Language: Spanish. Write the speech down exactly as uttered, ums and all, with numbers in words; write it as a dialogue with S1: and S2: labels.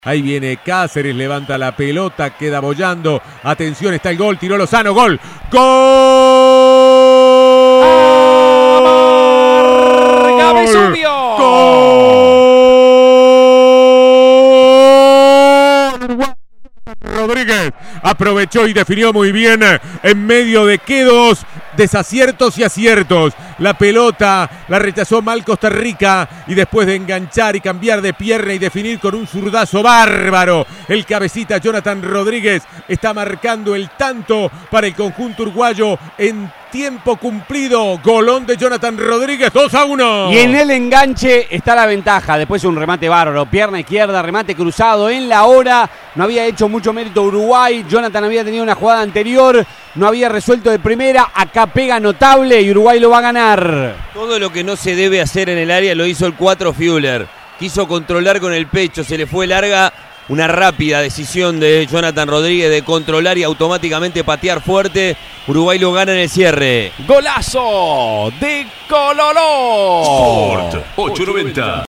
S1: Ahí viene Cáceres, levanta la pelota, queda boyando. Atención, está el gol, tiró Lozano, gol. ¡Gol!
S2: ¡Marca Vesubio!
S1: ¡Gol! Rodríguez aprovechó y definió muy bien en medio de quedos, desaciertos y aciertos. La pelota la rechazó mal Costa Rica y después de enganchar y cambiar de pierna y definir con un zurdazo bárbaro, el cabecita Jonathan Rodríguez está marcando el tanto para el conjunto uruguayo en tiempo cumplido. Golón de Jonathan Rodríguez, dos a uno.
S2: Y en el enganche está la ventaja. Después un remate bárbaro, pierna izquierda, remate cruzado en la hora. No había hecho mucho mérito Uruguay. Jonathan había tenido una jugada anterior, no había resuelto de primera. Acá pega notable y Uruguay lo va a ganar.
S3: Todo lo que no se debe hacer en el área lo hizo el cuatro Fuller. Quiso controlar con el pecho, se le fue larga. Una rápida decisión de Jonathan Rodríguez de controlar y automáticamente patear fuerte. Uruguay lo gana en el cierre.
S2: Golazo de Coloró.
S4: Sport ochocientos noventa.